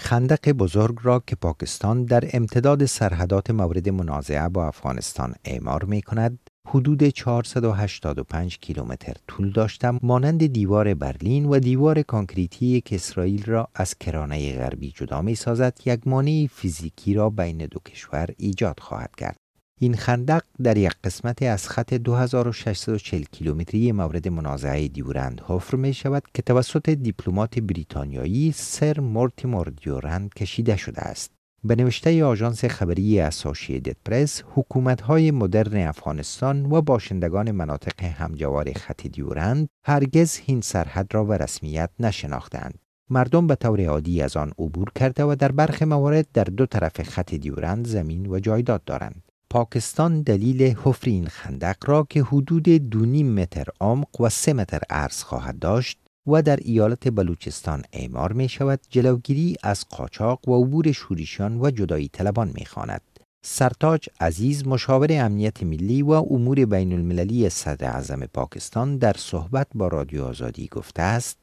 خندق بزرگ را که پاکستان در امتداد سرحدات مورد منازعه با افغانستان اعمار می کند، حدود 485 کیلومتر طول داشته، مانند دیوار برلین و دیوار کانکریتی که اسرائیل را از کرانه غربی جدا می سازد، یک مانع فیزیکی را بین دو کشور ایجاد خواهد کرد. این خندق در یک قسمت از خط 2640 کیلومتری مورد منازعه دیورند حفر می شود که توسط دیپلمات بریتانیایی سر مورتیمر دیورند کشیده شده است. به نوشته آژانس خبری اسوسییتد پرس، حکومت‌های مدرن افغانستان و باشندگان مناطق همجوار خط دیورند هرگز این سرحد را به رسمیت نشناختند. مردم به طور عادی از آن عبور کرده و در برخی موارد در دو طرف خط دیورند زمین و جایداد دارند. پاکستان دلیل حفر این خندق را که حدود 2.5 متر عمق و 3 متر عرض خواهد داشت و در ایالت بلوچستان اعمار می شود، جلوگیری از قاچاق و عبور شورشیان و جدایی طلبان می خواند. سرتاج عزیز، مشاور امنیت ملی و امور بین المللی صدر اعظم پاکستان، در صحبت با رادیو آزادی گفته است: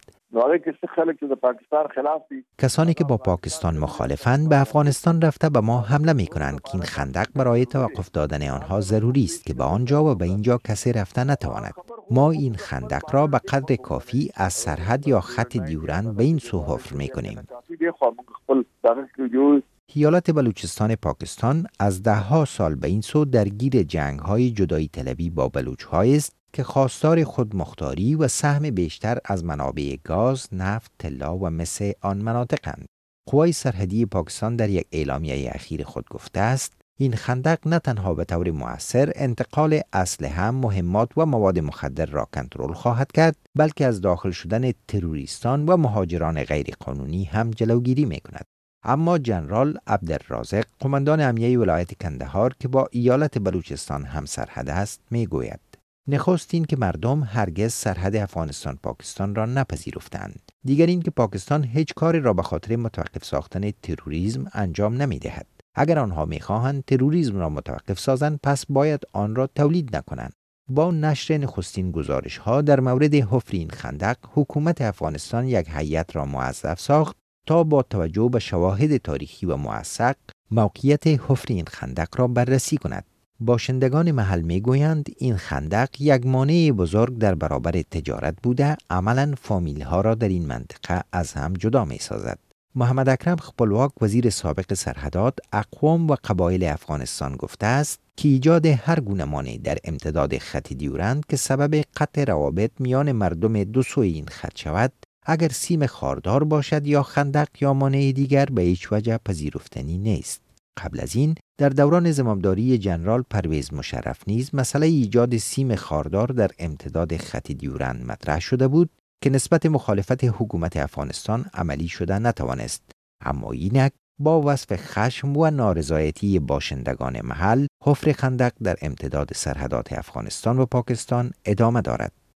کسانی که با پاکستان مخالفند به افغانستان رفته به ما حمله می کنند که این خندق برای توقف دادن آنها ضروری است که به آنجا و به اینجا کسی رفته نتواند. ما این خندق را به قدر کافی از سرحد یا خط دیورند به این سو حفر می کنیم. ایالت بلوچستان پاکستان از 10 سال به این سو درگیر جنگ‌های جدایی طلبی با بلوچ‌های است که خواستار خودمختاری و سهم بیشتر از منابع گاز، نفت، طلا و مس آن مناطق‌اند. قوای سرحدی پاکستان در یک اعلامیه اخیر خود گفته است: این خندق نه تنها به طور مؤثر انتقال اسلحه، مهمات و مواد مخدر را کنترل خواهد کرد، بلکه از داخل شدن تروریستان و مهاجران غیرقانونی هم جلوگیری می‌کند. اما جنرال عبدالرازق، قماندان امنیه ولایت کندهار که با ایالت بلوچستان هم سرحد است، میگوید: نخست این که مردم هرگز سرحد افغانستان پاکستان را نپذیرفتند. دیگر این که پاکستان هیچ کاری را به خاطر متوقف ساختن تروریسم انجام نمی‌دهد. اگر آنها می‌خواهند تروریسم را متوقف سازند، پس باید آن را تولید نکنند. با نشر نخستین گزارش‌ها در مورد حفر این خندق، حکومت افغانستان یک هیئت را موظف ساخت تا با توجه به شواهد تاریخی و موثق موقعیت حفر این خندق را بررسی کند. باشندگان محل میگویند این خندق یک مانع بزرگ در برابر تجارت بوده، عملاً فامیل‌ها را در این منطقه از هم جدا می‌سازد. محمد اکرم خپلواک، وزیر سابق سرحدات، اقوام و قبایل افغانستان گفته است که ایجاد هر گونه مانع در امتداد خط دیورند که سبب قطع روابط میان مردم دو سوی این خط شود، اگر سیم خاردار باشد یا خندق یا مانع دیگر، به هیچ وجه پذیرفتنی نیست. قبل از این در دوران زمامداری جنرال پرویز مشرف نیز مسئله ایجاد سیم خاردار در امتداد خط دیورند مطرح شده بود که نسبت مخالفت حکومت افغانستان عملی شده نتوانست. اما اینک با وصف خشم و نارضایتی باشندگان محل، حفر خندق در امتداد سرحدات افغانستان و پاکستان ادامه دارد.